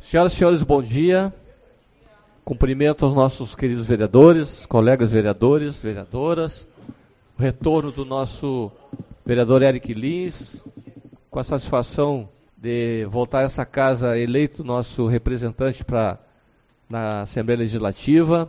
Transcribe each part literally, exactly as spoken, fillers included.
Senhoras e senhores, bom dia. Cumprimento aos nossos queridos vereadores, colegas vereadores, vereadoras. O retorno do nosso vereador Eric Lins, com a satisfação de voltar a essa casa eleito nosso representante para na Assembleia Legislativa.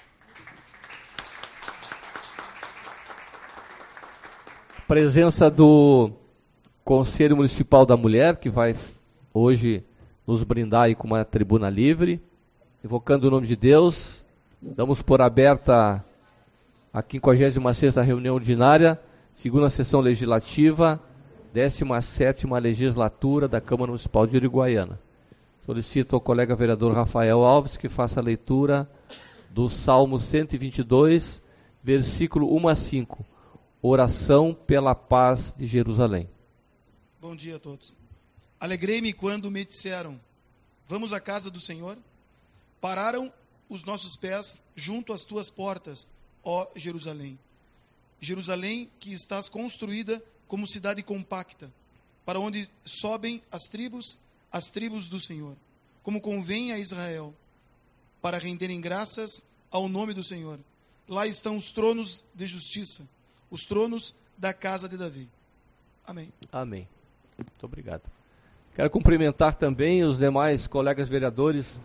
Presença do Conselho Municipal da Mulher, que vai hoje nos brindar aí com uma tribuna livre. Invocando o nome de Deus, damos por aberta a quinquagésima sexta reunião ordinária, segunda sessão legislativa, décima sétima legislatura da Câmara Municipal de Uruguaiana. Solicito ao colega vereador Rafael Alves que faça a leitura do Salmo cento e vinte e dois, versículo um a cinco. Oração pela paz de Jerusalém. Bom dia a todos. Alegrei-me quando me disseram, vamos à casa do Senhor? Pararam os nossos pés junto às tuas portas, ó Jerusalém. Jerusalém, que estás construída como cidade compacta, para onde sobem as tribos, as tribos do Senhor, como convém a Israel, para renderem graças ao nome do Senhor. Lá estão os tronos de justiça, os tronos da casa de Davi. Amém. Amém. Muito obrigado. Quero cumprimentar também os demais colegas vereadores.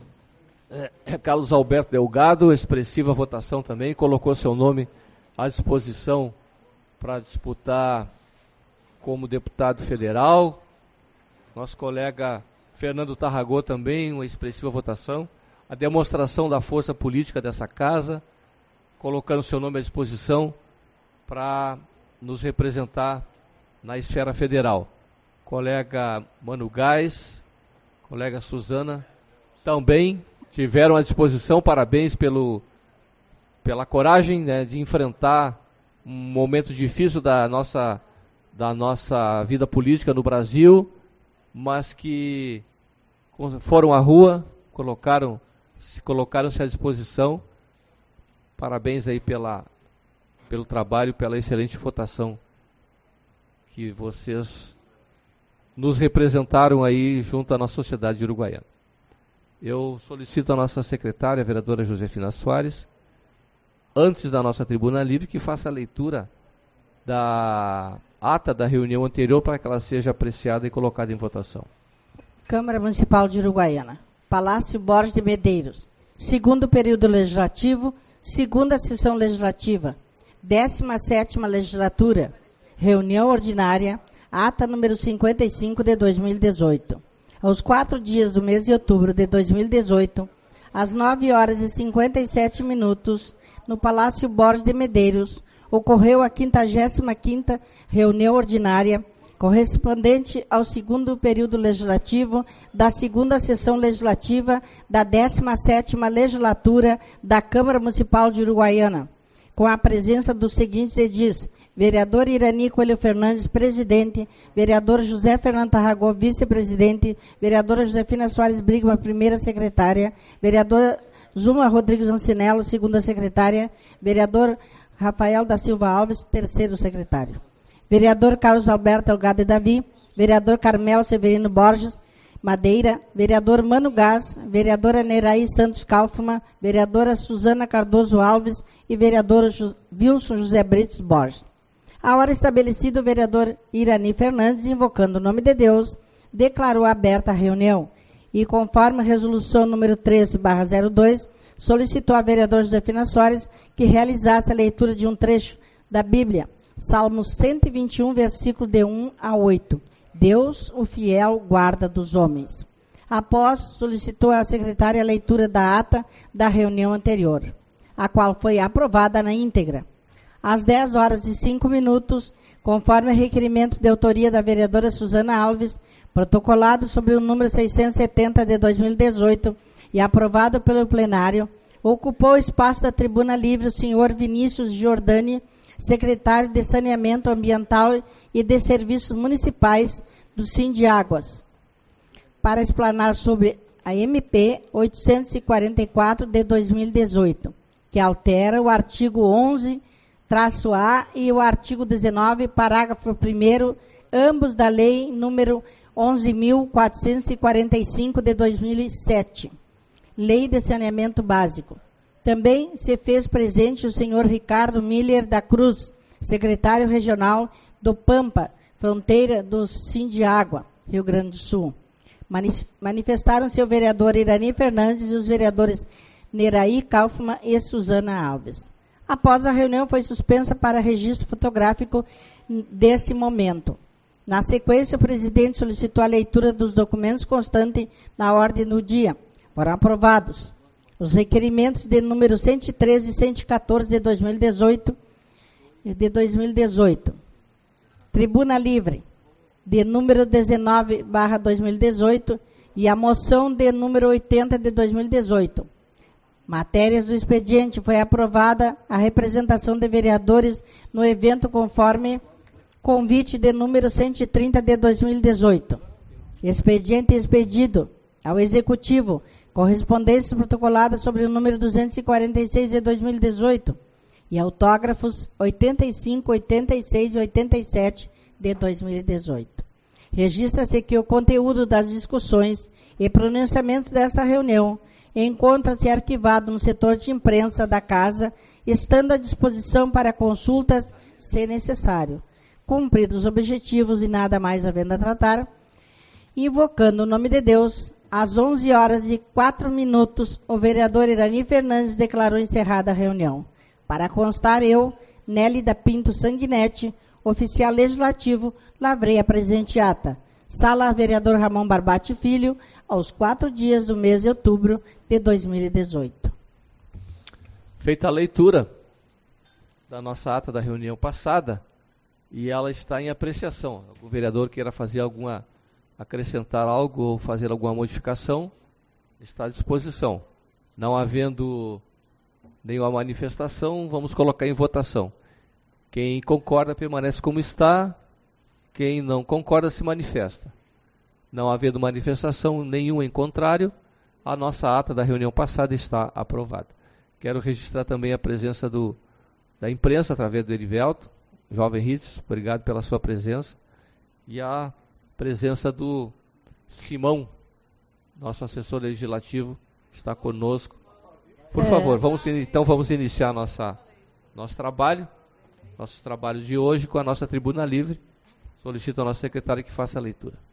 É, Carlos Alberto Delgado, expressiva votação também, colocou seu nome à disposição para disputar como deputado federal. Nosso colega Fernando Tarragó também, uma expressiva votação. A demonstração da força política dessa casa, colocando seu nome à disposição para nos representar na esfera federal. Colega Mano Gás, colega Suzana, também tiveram à disposição. Parabéns pelo, pela coragem, né, de enfrentar um momento difícil da nossa, da nossa vida política no Brasil, mas que foram à rua, colocaram, colocaram-se à disposição. Parabéns aí pela, pelo trabalho, pela excelente votação que vocês nos representaram aí junto à nossa sociedade uruguaiana. Eu solicito a nossa secretária, a vereadora Josefina Soares, antes da nossa tribuna livre, que faça a leitura da ata da reunião anterior para que ela seja apreciada e colocada em votação. Câmara Municipal de Uruguaiana. Palácio Borges de Medeiros. Segundo período legislativo, segunda sessão legislativa, décima sétima legislatura, reunião ordinária, ata número cinquenta e cinco de dois mil e dezoito. Aos quatro dias do mês de outubro de dois mil e dezoito, às nove horas e cinquenta e sete minutos, no Palácio Borges de Medeiros, ocorreu a quinquagésima quinta reunião ordinária, correspondente ao segundo período legislativo da segunda sessão legislativa da décima sétima legislatura da Câmara Municipal de Uruguaiana, com a presença dos seguintes edis: vereador Irani Coelho Fernandes, presidente; vereador José Fernando Tarragó, vice-presidente; vereadora Josefina Soares Brigman, primeira secretária; vereadora Zuma Rodrigues Ancinello, segunda secretária; vereador Rafael da Silva Alves, terceiro secretário; vereador Carlos Alberto Delgado Davi; vereador Carmel Severino Borges Madeira; vereador Mano Gás; vereadora Neraí Santos Kaufmann; vereadora Suzana Cardoso Alves e vereador Wilson José Brites Borges. A hora estabelecida, o vereador Irani Fernandes, invocando o nome de Deus, declarou aberta a reunião e, conforme a resolução número treze barra zero dois, solicitou à vereadora Josefina Soares que realizasse a leitura de um trecho da Bíblia, Salmo cento e vinte e um, versículo de um a oito. Deus, o fiel guarda dos homens. Após, solicitou à secretária a leitura da ata da reunião anterior, a qual foi aprovada na íntegra. Às dez horas e cinco minutos, conforme requerimento de autoria da vereadora Suzana Alves, protocolado sobre o número seiscentos e setenta de dois mil e dezoito e aprovado pelo plenário, ocupou o espaço da tribuna livre o senhor Vinícius Giordani, secretário de Saneamento Ambiental e de Serviços Municipais do Sindiáguas, para explanar sobre a M P oitocentos e quarenta e quatro de dois mil e dezoito, que altera o artigo onze, traço A, e o artigo dezenove, parágrafo primeiro, ambos da lei número onze mil quatrocentos e quarenta e cinco de dois mil e sete, Lei de Saneamento Básico. Também se fez presente o senhor Ricardo Miller da Cruz, secretário regional do Pampa, fronteira do Sindiágua, Rio Grande do Sul. Manifestaram-se o vereador Irani Fernandes e os vereadores Neraí Kaufmann e Suzana Alves. Após a reunião, foi suspensa para registro fotográfico desse momento. Na sequência, o presidente solicitou a leitura dos documentos constantes na ordem do dia. Foram aprovados os requerimentos de número cento e treze e cento e quatorze de dois mil e dezoito, de dois mil e dezoito. Tribuna Livre, de número dezenove barra dois mil e dezoito, e a moção de número oitenta de dois mil e dezoito. Matérias do expediente. Foi aprovada a representação de vereadores no evento conforme convite de número cento e trinta de dois mil e dezoito. Expediente expedido ao Executivo. Correspondências protocoladas sobre o número duzentos e quarenta e seis de dois mil e dezoito. E autógrafos oitenta e cinco, oitenta e seis e oitenta e sete de dois mil e dezoito. Registra-se que o conteúdo das discussões e pronunciamentos desta reunião encontra-se arquivado no setor de imprensa da Casa, estando à disposição para consultas, se necessário. Cumpridos os objetivos e nada mais havendo a tratar, invocando o nome de Deus, às onze horas e quatro minutos, o vereador Irani Fernandes declarou encerrada a reunião. Para constar, eu, Nélida Pinto Sanguinetti, oficial legislativo, lavrei a presente ata. Sala Vereador Ramon Barbati Filho, aos quatro dias do mês de outubro de dois mil e dezoito. Feita a leitura da nossa ata da reunião passada, e ela está em apreciação. O vereador queira fazer alguma, acrescentar algo ou fazer alguma modificação, está à disposição. Não havendo nenhuma manifestação, vamos colocar em votação. Quem concorda permanece como está, quem não concorda se manifesta. Não havendo manifestação nenhuma em contrário, a nossa ata da reunião passada está aprovada. Quero registrar também a presença do, da imprensa através do Erivelto, Jovem Ritz, obrigado pela sua presença, e a presença do Simão, nosso assessor legislativo, que está conosco. Por é. favor, vamos, então vamos iniciar nossa, nosso trabalho, nosso trabalho de hoje com a nossa Tribuna Livre. Solicito ao nosso secretário que faça a leitura.